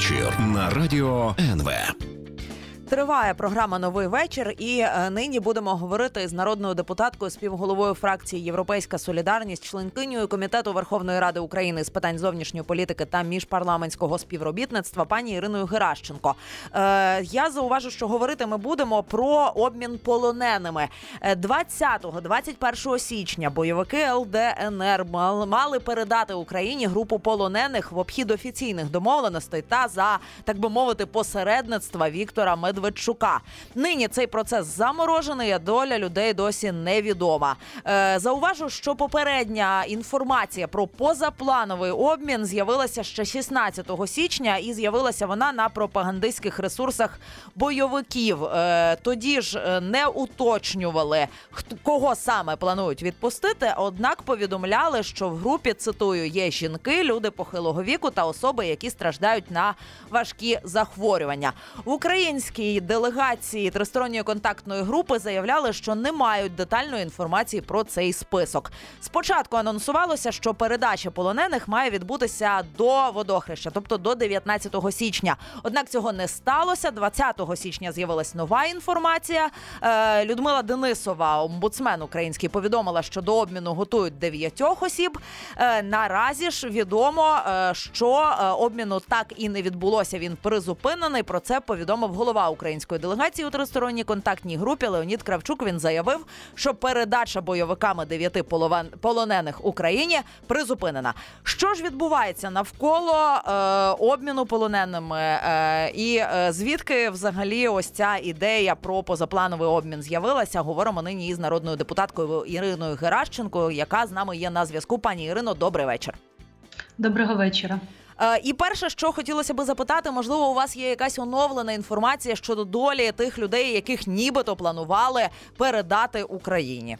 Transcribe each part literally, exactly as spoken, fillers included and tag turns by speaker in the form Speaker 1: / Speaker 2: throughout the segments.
Speaker 1: вечір на радіо ен ве.
Speaker 2: Триває програма «Новий вечір» і е, нині будемо говорити з народною депутаткою, співголовою фракції «Європейська солідарність», членкинею Комітету Верховної Ради України з питань зовнішньої політики та міжпарламентського співробітництва пані Іриною Геращенко. Е, я зауважу, що говорити ми будемо про обмін полоненими. двадцятого - двадцять першого січня бойовики ел де ен ер мали передати Україні групу полонених в обхід офіційних домовленостей та за, так би мовити, посередництва Віктора Медведчука. Медведчука. Нині цей процес заморожений, а доля людей досі невідома. Е, зауважу, що попередня інформація про позаплановий обмін з'явилася ще шістнадцятого січня, і з'явилася вона на пропагандистських ресурсах бойовиків. Е, тоді ж не уточнювали, хто, кого саме планують відпустити, однак повідомляли, що в групі, цитую, є жінки, люди похилого віку та особи, які страждають на важкі захворювання. В українській делегації тристоронньої контактної групи заявляли, що не мають детальної інформації про цей список. Спочатку анонсувалося, що передача полонених має відбутися до водохреща, тобто до дев'ятнадцятого січня. Однак цього не сталося. двадцятого січня з'явилась нова інформація. Людмила Денисова, омбудсмен український, повідомила, що до обміну готують дев'ятьох осіб. Наразі ж відомо, що обміну так і не відбулося. Він призупинений. Про це повідомив голова української делегації у тристоронній контактній групі Леонід Кравчук. Він заявив, що передача бойовиками дев'яти полонених Україні призупинена. Що ж відбувається навколо е, обміну полоненими е, і е, звідки взагалі ось ця ідея про позаплановий обмін з'явилася? Говоримо нині із народною депутаткою Іриною Геращенко, яка з нами є на зв'язку. Пані Ірино, добрий вечір.
Speaker 3: Доброго вечора.
Speaker 2: І перше, що хотілося би запитати, можливо, у вас є якась оновлена інформація щодо долі тих людей, яких нібито планували передати Україні?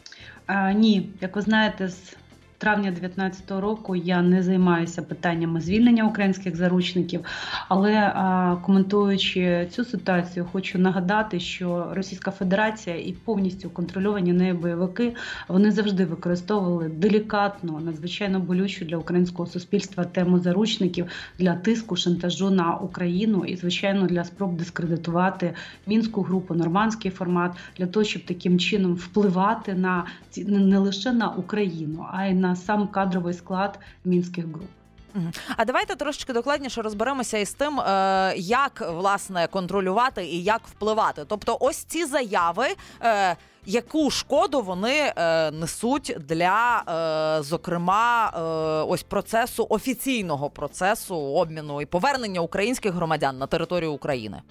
Speaker 3: А, ні, як ви знаєте, з травня дев'ятнадцятого року я не займаюся питаннями звільнення українських заручників, але а, коментуючи цю ситуацію, хочу нагадати, що Російська Федерація і повністю контрольовані нею бойовики, вони завжди використовували делікатну, надзвичайно болючу для українського суспільства тему заручників для тиску, шантажу на Україну і, звичайно, для спроб дискредитувати Мінську групу, нормандський формат, для того, щоб таким чином впливати на не лише на Україну, а й на сам кадровий склад мінських груп.
Speaker 2: А давайте трошечки докладніше розберемося із тим, як, власне, контролювати і як впливати. Тобто ось ці заяви, яку шкоду вони несуть для, зокрема, ось процесу, офіційного процесу обміну і повернення українських громадян на територію України?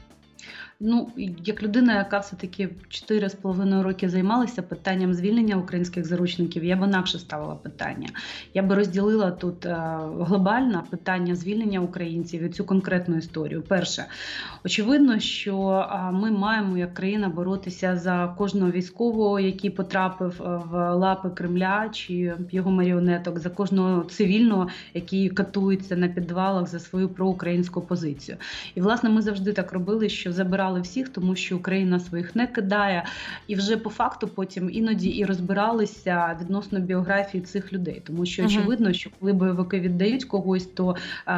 Speaker 3: Ну, як людина, яка все-таки чотири з половиною роки займалася питанням звільнення українських заручників, я б інакше ставила питання. Я би розділила тут глобальне питання звільнення українців і цю конкретну історію. Перше, очевидно, що ми маємо як країна боротися за кожного військового, який потрапив в лапи Кремля чи його маріонеток, за кожного цивільного, який катується на підвалах за свою проукраїнську позицію. І, власне, ми завжди так робили, що забирали всіх, тому що Україна своїх не кидає. І вже по факту потім іноді і розбиралися відносно біографії цих людей. Тому що очевидно, що коли бойовики віддають когось, то,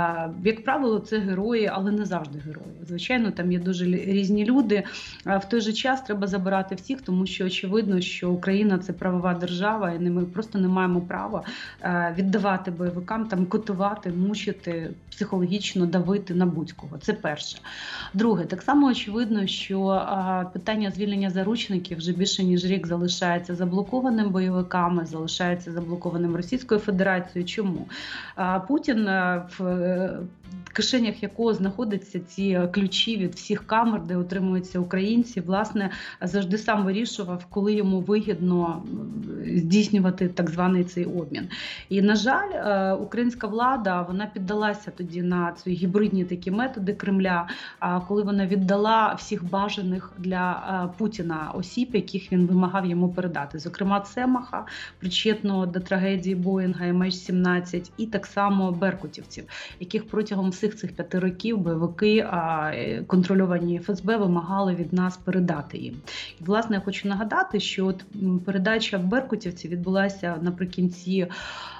Speaker 3: як правило, це герої, але не завжди герої. Звичайно, там є дуже різні люди. В той же час треба забирати всіх, тому що очевидно, що Україна – це правова держава, і ми просто не маємо права віддавати бойовикам, там котувати, мучити, психологічно давити на будь-кого. Це перше. Друге, так само очевидно, що а, питання звільнення заручників вже більше ніж рік залишається заблокованим бойовиками, залишається заблокованим Російською Федерацією. Чому? А, Путін, а, в кишенях якого знаходяться ці ключі від всіх камер, де утримуються українці, власне, завжди сам вирішував, коли йому вигідно здійснювати так званий цей обмін. І, на жаль, українська влада, вона піддалася тоді на ці гібридні такі методи Кремля, коли вона віддала всіх бажаних для Путіна осіб, яких він вимагав йому передати. Зокрема, Цемаха, причетного до трагедії Боїнга ем ейч сімнадцять, і так само беркутівців, яких протягом всіх цих п'яти років бойовики, контрольовані еф ес бе, вимагали від нас передати їм. І, власне, я хочу нагадати, що от передача беркутівців відбулася наприкінці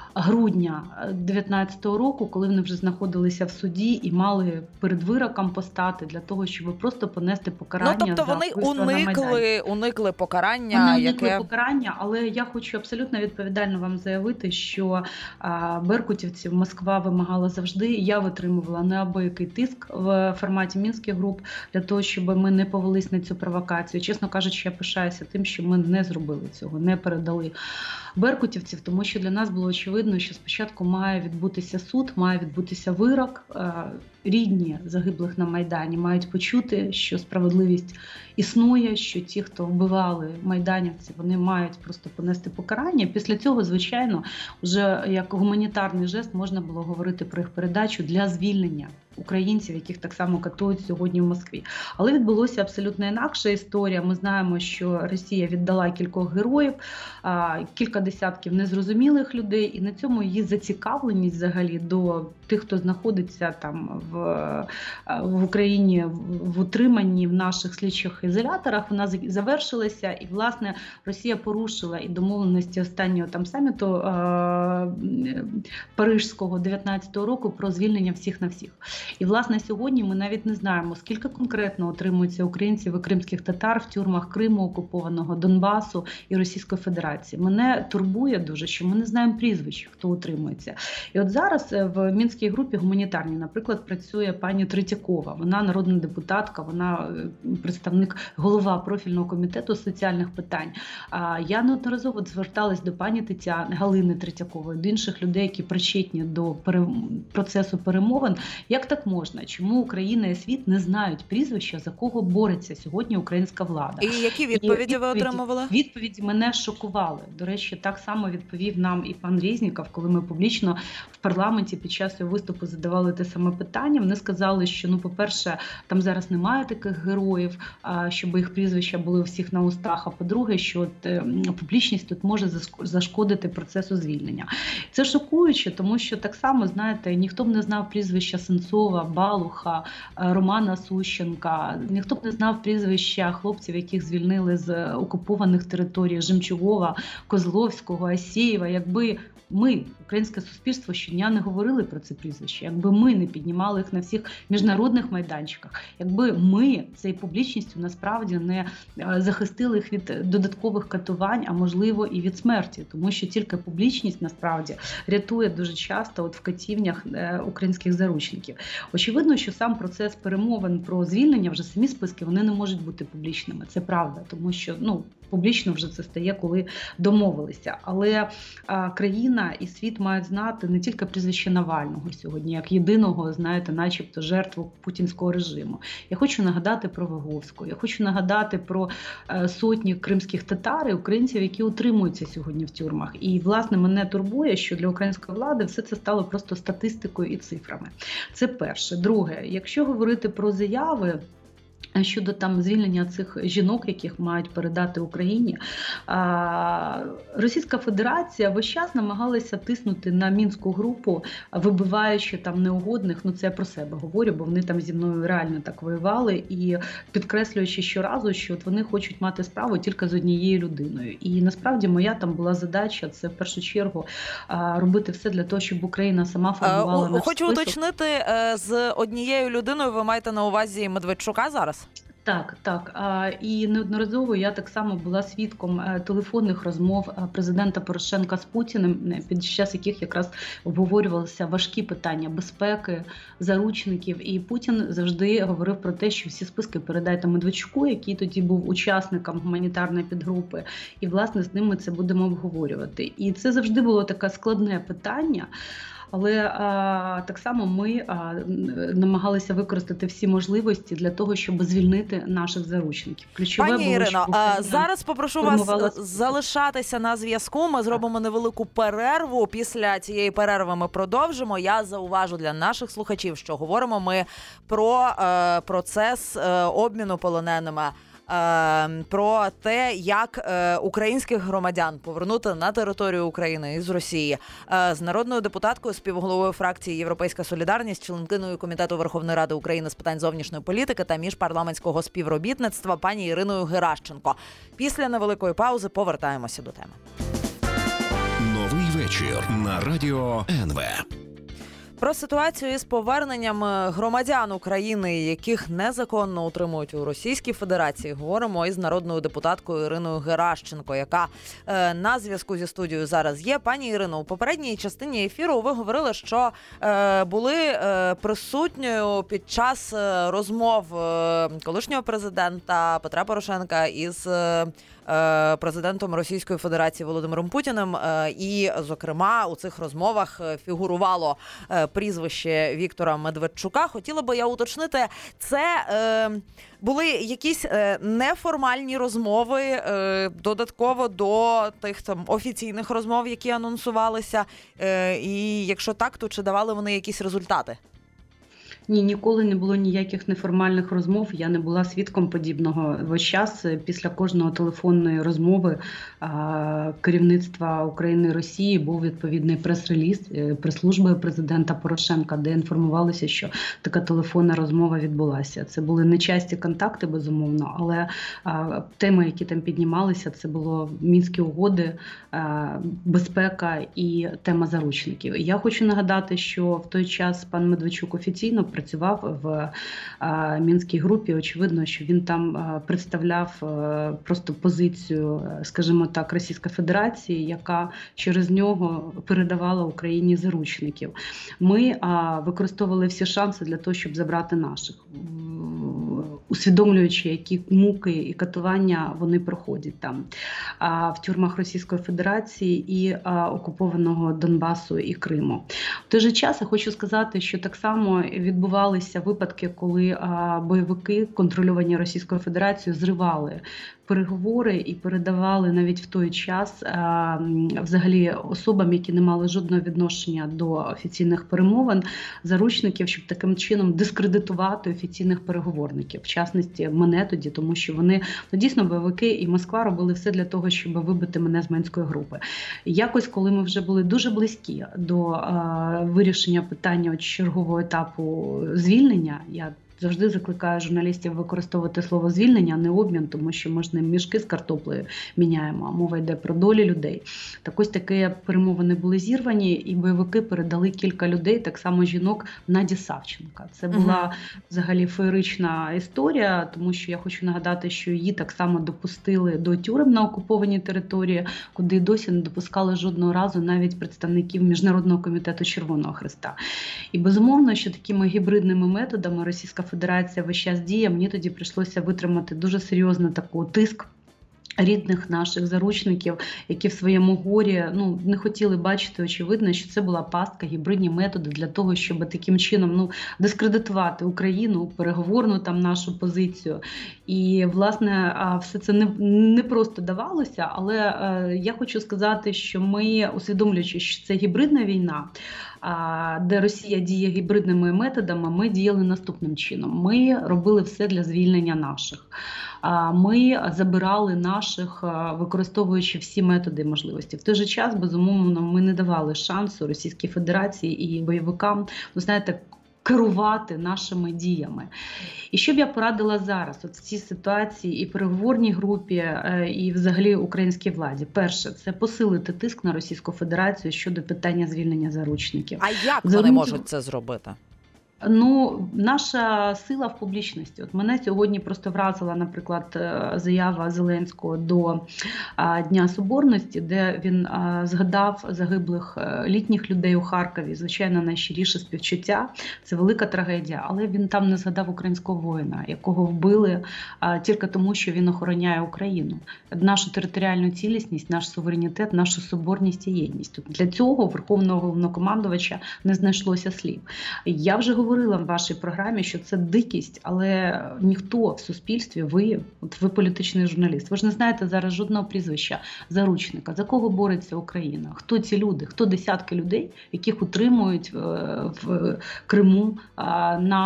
Speaker 3: грудня дев'ятнадцятого року, коли вони вже знаходилися в суді і мали перед вироком постати для того, щоб просто понести покарання.
Speaker 2: Ну, тобто
Speaker 3: за
Speaker 2: вони
Speaker 3: вбивство на Майдані.
Speaker 2: уникли, уникли покарання,
Speaker 3: Вони уникли
Speaker 2: яке...
Speaker 3: покарання, але я хочу абсолютно відповідально вам заявити, що а, беркутівців Москва вимагала завжди. Я витримувала неабиякий тиск в форматі мінських груп для того, щоб ми не повелись на цю провокацію. Чесно кажучи, я пишаюся тим, що ми не зробили цього, не передали беркутівців, тому що для нас було очевидно, що спочатку має відбутися суд, має відбутися вирок. Рідні загиблих на Майдані мають почути, що справедливість існує, що ті, хто вбивали майданівців, вони мають просто понести покарання. Після цього, звичайно, вже як гуманітарний жест можна було говорити про їх передачу для звільнення українців, яких так само катують сьогодні в Москві. Але відбулося абсолютно інакша історія. Ми знаємо, що Росія віддала кількох героїв, кілька десятків незрозумілих людей, і на цьому її зацікавленість взагалі до тих, хто знаходиться там в, в Україні в утриманні в наших слідчих ізоляторах, вона завершилася, і, власне, Росія порушила і домовленості останнього там саміту е- Парижського дев'ятнадцятого року про звільнення всіх на всіх. І, власне, сьогодні ми навіть не знаємо, скільки конкретно отримуються українців і кримських татар в тюрмах Криму, окупованого Донбасу і Російської Федерації. Мене турбує дуже, що ми не знаємо прізвищ, хто утримується. І от зараз в Мінській групі гуманітарній, наприклад, працює пані Третьякова. Вона народна депутатка, вона представник, голова профільного комітету з соціальних питань. Я неодноразово зверталась до пані Тетяни, Галини Третьякової, до інших людей, які причетні до процесу перемовин. Як так можна? Чому Україна і світ не знають прізвища, за кого бореться сьогодні українська влада?
Speaker 2: І які відповіді і ви отримували?
Speaker 3: Відповіді мене шокували. До речі, так само відповів нам і пан Резніков, коли ми публічно в парламенті під час його виступу задавали те саме питання. Вони сказали, що, ну, по-перше, там зараз немає таких героїв, щоб їх прізвища були у всіх на устах, а по-друге, що от, публічність тут може зашкодити процесу звільнення. Це шокуюче, тому що так само, знаєте, ніхто б не знав прізвища Сенцова, Балуха, Романа Сущенка, ніхто б не знав прізвища хлопців, яких звільнили з окупованих територій, Жемчугова, Козловського, Асєєва, якби ми, українське суспільство, щодня не говорили про це прізвище, якби ми не піднімали їх на всіх міжнародних майданчиках, якби ми цією публічністю насправді не захистили їх від додаткових катувань, а можливо і від смерті, тому що тільки публічність насправді рятує дуже часто от в катівнях українських заручників. Очевидно, що сам процес перемовин про звільнення, вже самі списки, вони не можуть бути публічними, це правда, тому що, ну, публічно вже це стає, коли домовилися. Але а, країна і світ мають знати не тільки прізвище Навального сьогодні, як єдиного, знаєте, начебто жертву путінського режиму. Я хочу нагадати про Виговську, я хочу нагадати про а, сотні кримських татар і українців, які утримуються сьогодні в тюрмах. І, власне, мене турбує, що для української влади все це стало просто статистикою і цифрами. Це перше. Друге, якщо говорити про заяви щодо там звільнення цих жінок, яких мають передати Україні, Російська Федерація весь час намагалася тиснути на Мінську групу, вибиваючи там неугодних, ну це я про себе говорю, бо вони там зі мною реально так воювали, і підкреслюючи щоразу, що от вони хочуть мати справу тільки з однією людиною. І насправді моя там була задача, це в першу чергу робити все для того, щоб Україна сама формувала наш
Speaker 2: Хочу
Speaker 3: список.
Speaker 2: уточнити, з однією людиною ви маєте на увазі Медведчука зараз?
Speaker 3: Так, так. І неодноразово я так само була свідком телефонних розмов президента Порошенка з Путіним, під час яких якраз обговорювалися важкі питання безпеки, заручників. І Путін завжди говорив про те, що всі списки передайте Медведчуку, який тоді був учасником гуманітарної підгрупи. І, власне, з ним ми це будемо обговорювати. І це завжди було таке складне питання. Але а, так само ми а, намагалися використати всі можливості для того, щоб звільнити наших заручників. Ключове
Speaker 2: Пані
Speaker 3: було,
Speaker 2: Ірино,
Speaker 3: Україна...
Speaker 2: зараз попрошу вас залишатися на зв'язку. Ми зробимо невелику перерву. Після цієї перерви ми продовжимо. Я зауважу для наших слухачів, що говоримо ми про е, процес е, обміну полоненими. Про те, як українських громадян повернути на територію України із Росії. З народною депутаткою, співголовою фракції «Європейська солідарність», членкиною Комітету Верховної Ради України з питань зовнішньої політики та міжпарламентського співробітництва пані Іриною Геращенко. Після невеликої паузи повертаємося до теми.
Speaker 1: Новий вечір вечір на радіо ен ве.
Speaker 2: Про ситуацію із поверненням громадян України, яких незаконно утримують у Російській Федерації, говоримо із народною депутаткою Іриною Геращенко, яка е, на зв'язку зі студією зараз є. Пані Ірино, у попередній частині ефіру ви говорили, що е, були е, присутньою під час е, розмов е, колишнього президента Петра Порошенка із е, президентом Російської Федерації Володимиром Путіним. І, зокрема, у цих розмовах фігурувало прізвище Віктора Медведчука. Хотіла би я уточнити, це е, були якісь е, неформальні розмови е, додатково до тих там офіційних розмов, які анонсувалися? Е, і якщо так, то чи давали вони якісь результати?
Speaker 3: Ні, ніколи не було ніяких неформальних розмов, я не була свідком подібного. Весь час після кожної телефонної розмови керівництва України і Росії був відповідний прес-реліз прес-служби президента Порошенка, де інформувалося, що така телефонна розмова відбулася. Це були нечасті контакти, безумовно, але теми, які там піднімалися, це було Мінські угоди, безпека і тема заручників. Я хочу нагадати, що в той час пан Медведчук офіційно працював в а, Мінській групі. Очевидно, що він там а, представляв а, просто позицію, скажімо так, Російської Федерації, яка через нього передавала Україні заручників. Ми а, використовували всі шанси для того, щоб забрати наших, усвідомлюючи, які муки і катування вони проходять там а, в тюрмах Російської Федерації і а, окупованого Донбасу і Криму. В той же час я хочу сказати, що так само відбувалися випадки, коли а, бойовики, контрольовані Російською Федерацією, зривали переговори і передавали навіть в той час а, взагалі особам, які не мали жодного відношення до офіційних перемовин, заручників, щоб таким чином дискредитувати офіційних переговорників. В частності мене тоді, тому що вони, ну, дійсно, бойовики і Москва робили все для того, щоб вибити мене з Мінської групи. Якось, коли ми вже були дуже близькі до а, вирішення питання чергового етапу звільнення, я завжди закликаю журналістів використовувати слово «звільнення», а не «обмін», тому що ми ж не мішки з картоплею міняємо, а мова йде про долі людей. Так ось такі перемовини були зірвані, і бойовики передали кілька людей, так само жінок, Наді Савченка. Це була угу. взагалі феєрична історія, тому що я хочу нагадати, що її так само допустили до тюрем на окупованій території, куди досі не допускали жодного разу навіть представників Міжнародного комітету Червоного Хреста. І безумовно, що такими гібридними методами Російська Федерація весь час діє, мені тоді прийшлося витримати дуже серйозно такий тиск рідних наших заручників, які в своєму горі ну, не хотіли бачити, очевидно, що це була пастка, гібридні методи для того, щоб таким чином ну, дискредитувати Україну, переговорну там нашу позицію. І, власне, все це не, не просто давалося, але е, я хочу сказати, що ми, усвідомлюючи, що це гібридна війна, де Росія діє гібридними методами, ми діяли наступним чином. Ми робили все для звільнення наших. Ми забирали наших, використовуючи всі методи і можливості. В той же час, безумовно, ми не давали шансу Російській Федерації і бойовикам, ну, знаєте, керувати нашими діями. І що б я порадила зараз от в цій ситуації і переговорній групі, і взагалі українській владі? Перше, це посилити тиск на Російську Федерацію щодо питання звільнення заручників.
Speaker 2: А як вони
Speaker 3: Заручників...
Speaker 2: можуть це зробити?
Speaker 3: Ну, наша сила в публічності. От мене сьогодні просто вразила, наприклад, заява Зеленського до Дня Соборності, де він згадав загиблих літніх людей у Харкові. Звичайно, найщиріше співчуття. Це велика трагедія, але він там не згадав українського воїна, якого вбили тільки тому, що він охороняє Україну. Нашу територіальну цілісність, наш суверенітет, нашу соборність і єдність. Тут для цього Верховного Головнокомандувача не знайшлося слів. Я вже говорила говорила в вашій програмі, що це дикість, але ніхто в суспільстві, ви, от ви політичний журналіст, ви ж не знаєте зараз жодного прізвища заручника, за кого бореться Україна, хто ці люди, хто десятки людей, яких утримують в Криму на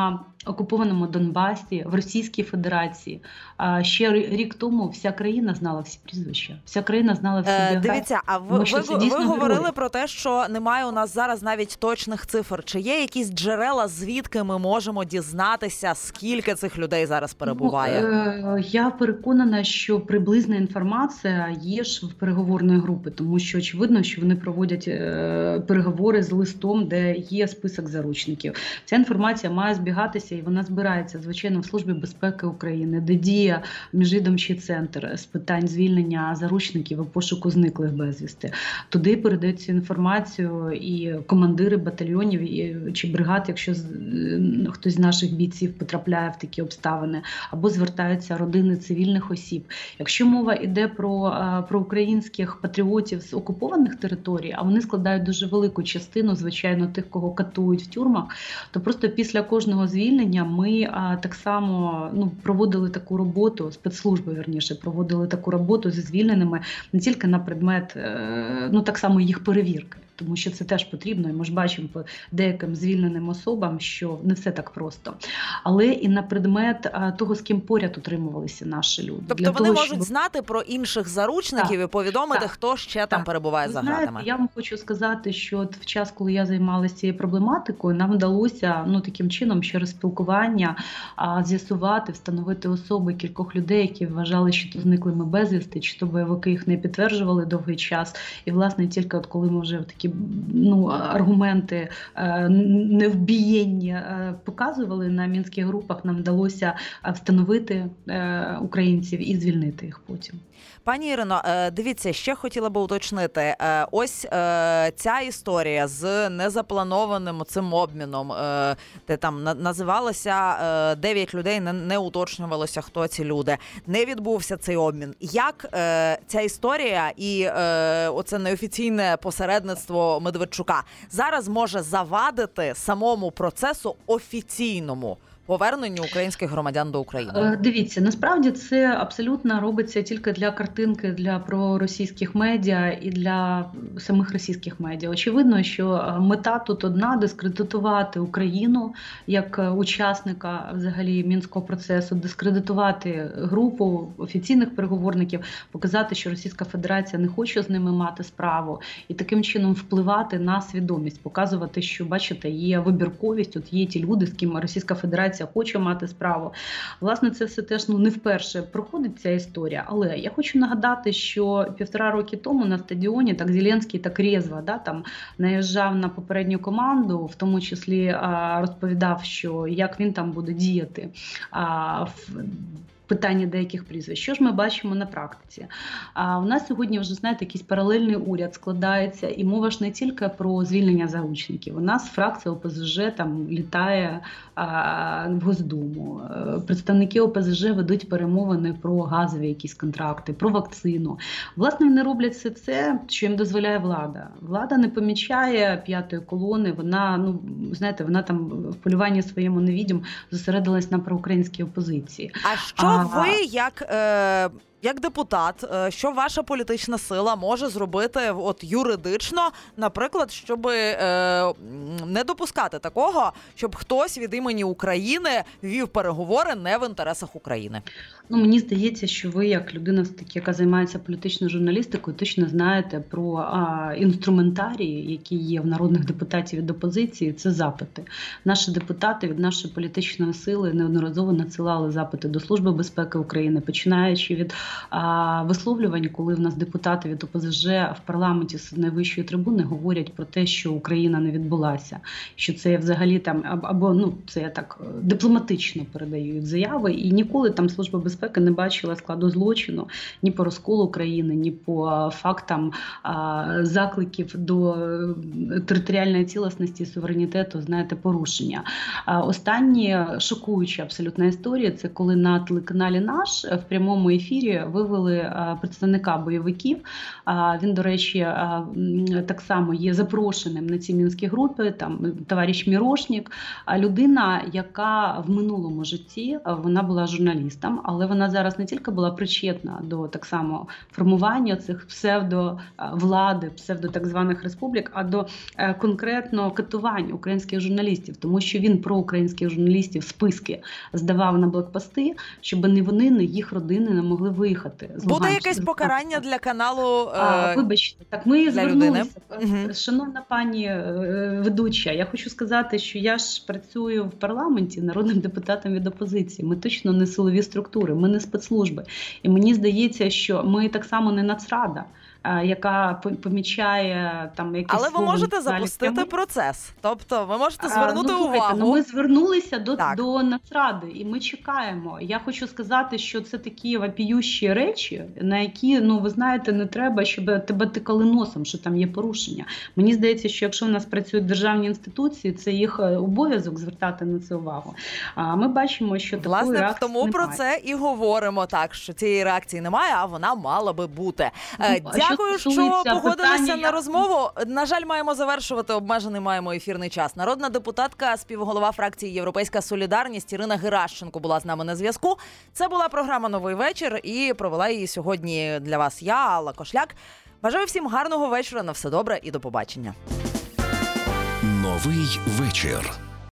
Speaker 3: окупованому Донбасі, в Російській Федерації. А ще рік тому вся країна знала всі прізвища, вся країна знала всі
Speaker 2: Е,
Speaker 3: біографії.
Speaker 2: Дивіться, а ви,
Speaker 3: Тому що
Speaker 2: ви,
Speaker 3: це
Speaker 2: ви
Speaker 3: дійсно
Speaker 2: говорили
Speaker 3: герої.
Speaker 2: про те, що немає у нас зараз навіть точних цифр. Чи є якісь джерела, звідки ми можемо дізнатися, скільки цих людей зараз перебуває?
Speaker 3: Ну, е, я переконана, що приблизна інформація є ж в переговорної групи, тому що очевидно, що вони проводять е, переговори з листом, де є список заручників. Ця інформація має збігатися і вона збирається, звичайно, в Службі безпеки України, де діє міжвідомчий центр з питань звільнення заручників і пошуку зниклих безвісти. Туди передають цю інформацію і командири батальйонів і, чи бригад, якщо з, е, хтось з наших бійців потрапляє в такі обставини, або звертаються родини цивільних осіб. Якщо мова йде про, е, про українських патріотів з окупованих територій, а вони складають дуже велику частину, звичайно, тих, кого катують в тюрмах, то просто після кожного звільнення ми а, так само ну, проводили таку роботу, спецслужби, вірніше, проводили таку роботу зі звільненими не тільки на предмет, е, ну так само їх перевірки. Тому що це теж потрібно, і ми ж бачимо по деяким звільненим особам, що не все так просто. Але і на предмет а, того, з ким поряд утримувалися наші люди.
Speaker 2: Тобто
Speaker 3: Для
Speaker 2: вони
Speaker 3: того,
Speaker 2: можуть
Speaker 3: щоб...
Speaker 2: знати про інших заручників
Speaker 3: Так,
Speaker 2: і повідомити,
Speaker 3: так,
Speaker 2: хто ще
Speaker 3: так.
Speaker 2: там перебуває
Speaker 3: Ви
Speaker 2: за
Speaker 3: знаєте,
Speaker 2: ґратами.
Speaker 3: я вам хочу сказати, що от в час, коли я займалася цією проблематикою, нам вдалося ну, таким чином через спілкування а, з'ясувати, встановити особи кількох людей, які вважали, що то зниклими безвісти, чи то бойовики їх не підтверджували довгий час. І, власне, тільки от коли ми вже такі ну, аргументи е, невбієнні е, показували на мінських групах, нам вдалося встановити е, українців і звільнити їх потім.
Speaker 2: Пані Ірино, дивіться, ще хотіла би уточнити. Ось ця історія з незапланованим цим обміном, де там називалося дев'ять людей, не, не уточнювалося, хто ці люди. Не відбувся цей обмін. Як ця історія і оце неофіційне посередництво Медведчука зараз може завадити самому процесу офіційному поверненню українських громадян до України?
Speaker 3: Дивіться, насправді це абсолютно робиться тільки для картинки, для проросійських медіа і для самих російських медіа. Очевидно, що мета тут одна – дискредитувати Україну як учасника взагалі Мінського процесу, дискредитувати групу офіційних переговорників, показати, що Російська Федерація не хоче з ними мати справу і таким чином впливати на свідомість, показувати, що, бачите, є вибірковість, от є ті люди, з ким Російська Федерація хоче мати справу. Власне, це все теж ну, не вперше проходить ця історія, але я хочу нагадати, що півтора роки тому на стадіоні так Зеленський так резво да, там, наїжджав на попередню команду, в тому числі а, розповідав, що як він там буде діяти а, в питання деяких прізвищ. Що ж ми бачимо на практиці? А у нас сьогодні вже, знаєте, якийсь паралельний уряд складається, і мова ж не тільки про звільнення заручників. У нас фракція О Пе Зе Же там літає а, в Госдуму. Представники О Пе Зе Же ведуть перемовини про газові якісь контракти, про вакцину. Власне, вони роблять все це, що їм дозволяє влада. Влада не помічає п'ятої колони, вона, ну, знаєте, вона там в полюванні своєму невідім зосередилась на проукраїнській опозиції.
Speaker 2: А що ви, як, е, як депутат, е, що ваша політична сила може зробити от юридично, наприклад, щоб е, не допускати такого, щоб хтось від імені України вів переговори не в інтересах України?
Speaker 3: Ну, мені здається, що ви, як людина, яка займається політичною журналістикою, точно знаєте про а, інструментарії, які є в народних депутатів від опозиції, це запити. Наші депутати від нашої політичної сили неодноразово надсилали запити до Служби безпеки України, починаючи від а, висловлювань, коли в нас депутати від О Пе Зе Же в парламенті з найвищої трибуни говорять про те, що Україна не відбулася, що це взагалі там, або ну, це так дипломатично передають заяви, і ніколи там Служба безпеки безпеки не бачила складу злочину ні по розколу країни, ні по фактам а, закликів до територіальної цілісності і суверенітету, знаєте, порушення. А, останні шокуючі абсолютно історії – це коли на телеканалі телеканалі «Наш» в прямому ефірі вивели представника бойовиків. Він, до речі, так само є запрошеним на ці мінські групи, там товариш Мірошнік, людина, яка в минулому житті, вона була журналістом, але вона зараз не тільки була причетна до так само формування цих псевдовлади, псевдо так званих республік, а до конкретно катувань українських журналістів, тому що він про українських журналістів списки здавав на блокпости, щоб не вони, не їх родини не могли виїхати.
Speaker 2: Буде якесь покарання для каналу?
Speaker 3: А, вибачте, так ми звернулися.
Speaker 2: Угу.
Speaker 3: Шановна пані ведуча, я хочу сказати, що я ж працюю в парламенті народним депутатом від опозиції. Ми точно не силові структури, ми не спецслужби. І мені здається, що ми так само не Нацрада, яка помічає там якісь...
Speaker 2: Але ви можете запустити
Speaker 3: прямо
Speaker 2: процес. Тобто ви можете звернути
Speaker 3: а, ну,
Speaker 2: увагу.
Speaker 3: Ну, ми звернулися до, до Нацради і ми чекаємо. Я хочу сказати, що це такі вопіющі речі, на які, ну, ви знаєте, не треба, щоб тебе тикали носом, що там є порушення. Мені здається, що якщо в нас працюють державні інституції, це їх обов'язок звертати на це увагу. А ми бачимо, що такої
Speaker 2: Власне,
Speaker 3: реакції
Speaker 2: тому
Speaker 3: немає.
Speaker 2: про це і говоримо так, що цієї реакції немає, а вона мала би бути.
Speaker 3: Ну,
Speaker 2: Дякую, що, що погодилися
Speaker 3: питання,
Speaker 2: на розмову. На жаль, маємо завершувати, обмежений маємо ефірний час. Народна депутатка, співголова фракції «Європейська солідарність» Ірина Геращенко була з нами на зв'язку. Це була програма «Новий вечір» і провела її сьогодні для вас я, Алла Кошляк. Бажаю всім гарного вечора, на все добре і до побачення.
Speaker 1: Новий вечір.